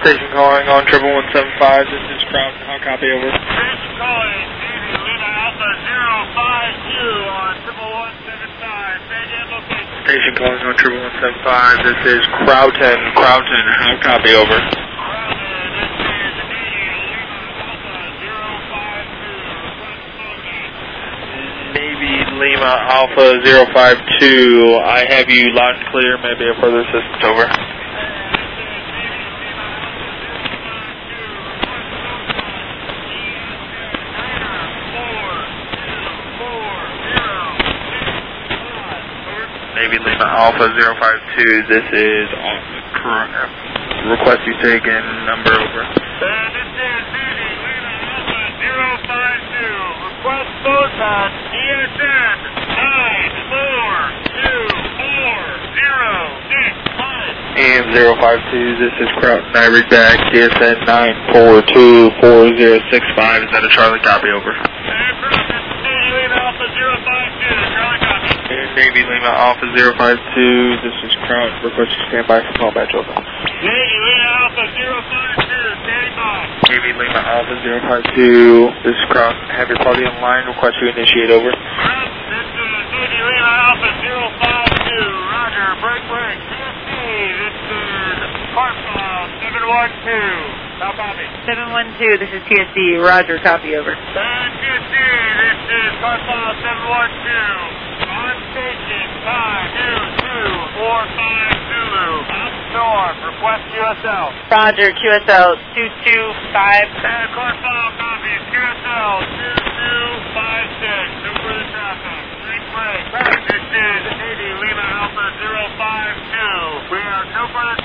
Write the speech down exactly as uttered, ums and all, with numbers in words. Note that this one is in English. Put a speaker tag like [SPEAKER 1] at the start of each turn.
[SPEAKER 1] Station calling on triple one seven five. This is Crowton. How copy over?
[SPEAKER 2] Station calling Navy Lima Alpha zero five two on triple one seven five. Say again, location.
[SPEAKER 1] Station calling on triple one seven five. This is Crowton. Crowton. How copy over?
[SPEAKER 2] Crowton, this is Navy Lima Alpha zero five two. Request phone.
[SPEAKER 1] Navy Lima Alpha zero five two. I have you loud and clear. Maybe a further assistance over. Navy Lima Alpha zero five two, this is on the current request you taken, number over.
[SPEAKER 2] Uh, this is Navy Lima Alpha zero five two, request photon E S N nine four two four zero six five.
[SPEAKER 1] A M zero five two, this is Crowton, I read back, D S N nine four two four zero six five, is that a Charlie copy over?
[SPEAKER 2] Uh, Crowton, this is Navy Lima Alpha zero five two, Charlie copy.
[SPEAKER 1] Navy Lima Alpha zero five two, this is Crowton, request you stand by for call batch over.
[SPEAKER 2] Navy Lima Alpha zero five two, standing by.
[SPEAKER 1] Navy Lima Alpha zero five two, this is Crowton, have your party on line, request you initiate over.
[SPEAKER 2] Crowton, this is Navy Lima Alpha zero five two, roger, break, break. T S C, this is Carfile seven one two, how copy?
[SPEAKER 3] seven one two, this is T S C, roger, copy over.
[SPEAKER 2] And T S C, this is Carfile seven one two. On station, time, two two four five Zulu, up north, request Q S L.
[SPEAKER 3] Roger, Q S L two two five.
[SPEAKER 2] And Carfile copies, Q S L two two five six, no further traffic. Break, break. This is Navy Lima Alpha zero five two. We have no further